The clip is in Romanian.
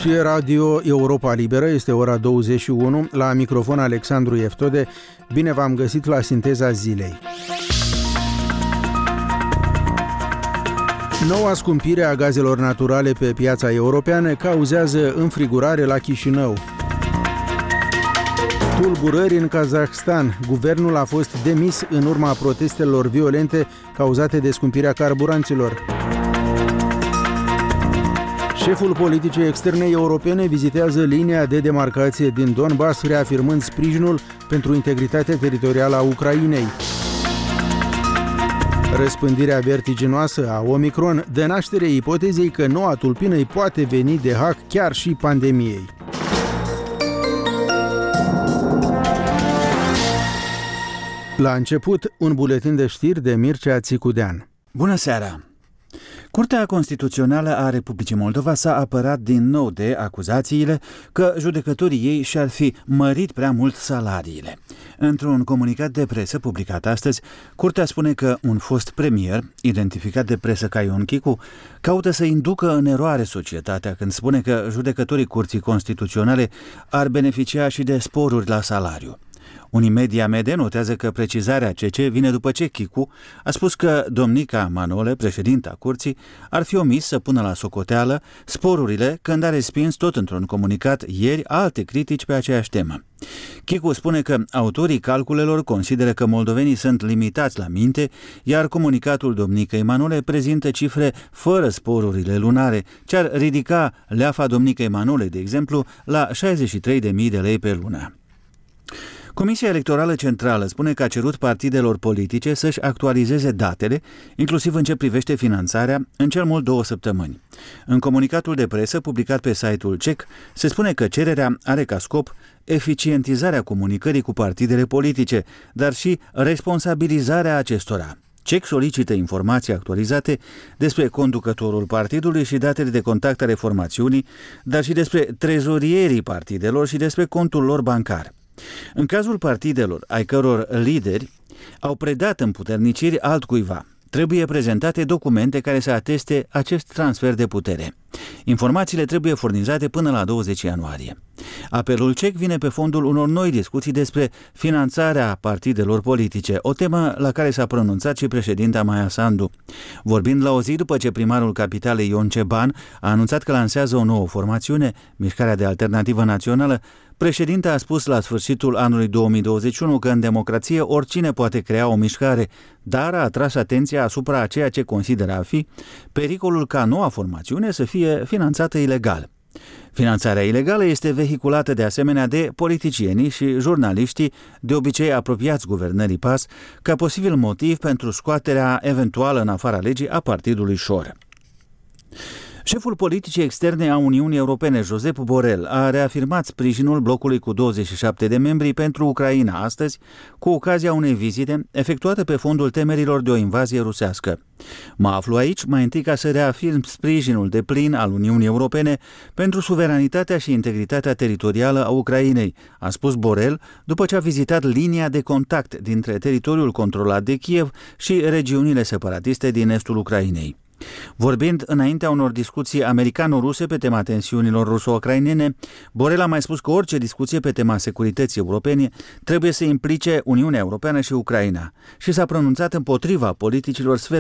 Aici e Radio Europa Liberă, este ora 21, la microfon Alexandru Eftode. Bine v-am găsit la sinteza zilei. Noua scumpire a gazelor naturale pe piața europeană cauzează înfrigurare la Chișinău. Tulburări în Kazahstan. Guvernul a fost demis în urma protestelor violente cauzate de scumpirea carburanților. Șeful politicii externe europene vizitează linia de demarcație din Donbass, reafirmând sprijinul pentru integritatea teritorială a Ucrainei. Răspândirea vertiginoasă a Omicron dă naștere ipotezei că noua tulpină îi poate veni de hack chiar și pandemiei. La început, un buletin de știri de Mircea Țicudean. Bună seara! Curtea Constituțională a Republicii Moldova s-a apărat din nou de acuzațiile că judecătorii ei și-ar fi mărit prea mult salariile. Într-un comunicat de presă publicat astăzi, Curtea spune că un fost premier, identificat de presă ca Ion Chicu, caută să inducă în eroare societatea când spune că judecătorii Curții Constituționale ar beneficia și de sporuri la salariu. Unimedia Mede notează că precizarea CC vine după ce Chicu a spus că domnica Manole, președinta curții, ar fi omis să pună la socoteală sporurile când a respins tot într-un comunicat ieri alte critici pe aceeași temă. Chicu spune că autorii calculelor consideră că moldovenii sunt limitați la minte, iar comunicatul domnicei Manole prezintă cifre fără sporurile lunare, ce ar ridica leafa domnicei Manole, de exemplu, la 63.000 de lei pe lună. Comisia Electorală Centrală spune că a cerut partidelor politice să-și actualizeze datele, inclusiv în ce privește finanțarea, în cel mult 2 săptămâni. În comunicatul de presă publicat pe site-ul CEC, se spune că cererea are ca scop eficientizarea comunicării cu partidele politice, dar și responsabilizarea acestora. CEC solicită informații actualizate despre conducătorul partidului și datele de contact ale formațiunii, dar și despre trezorierii partidelor și despre contul lor bancar. În cazul partidelor, ai căror lideri au predat împuterniciri altcuiva, trebuie prezentate documente care să ateste acest transfer de putere. Informațiile trebuie furnizate până la 20 ianuarie. Apelul CEC vine pe fondul unor noi discuții despre finanțarea partidelor politice, o temă la care s-a pronunțat și președinta Maia Sandu. Vorbind la o zi după ce primarul capitalei Ion Ceban a anunțat că lansează o nouă formațiune, Mișcarea de Alternativă Națională, președinta a spus la sfârșitul anului 2021 că în democrație oricine poate crea o mișcare, dar a atras atenția asupra a ceea ce consideră a fi pericolul ca noua formațiune să fie finanțată ilegal. Finanțarea ilegală este vehiculată de asemenea de politicienii și jurnaliștii, de obicei apropiați guvernării PAS, ca posibil motiv pentru scoaterea eventuală în afara legii a partidului Șor. Șeful politicii externe a Uniunii Europene, Josep Borrell, a reafirmat sprijinul blocului cu 27 de membri pentru Ucraina astăzi, cu ocazia unei vizite efectuate pe fondul temerilor de o invazie rusească. Mă aflu aici mai întâi ca să reafirm sprijinul deplin al Uniunii Europene pentru suveranitatea și integritatea teritorială a Ucrainei, a spus Borrell după ce a vizitat linia de contact dintre teritoriul controlat de Kiev și regiunile separatiste din estul Ucrainei. Vorbind înaintea unor discuții americano-ruse pe tema tensiunilor ruso-ucrainene, Borrell a mai spus că orice discuție pe tema securității europene trebuie să implice Uniunea Europeană și Ucraina și s-a pronunțat împotriva politicilor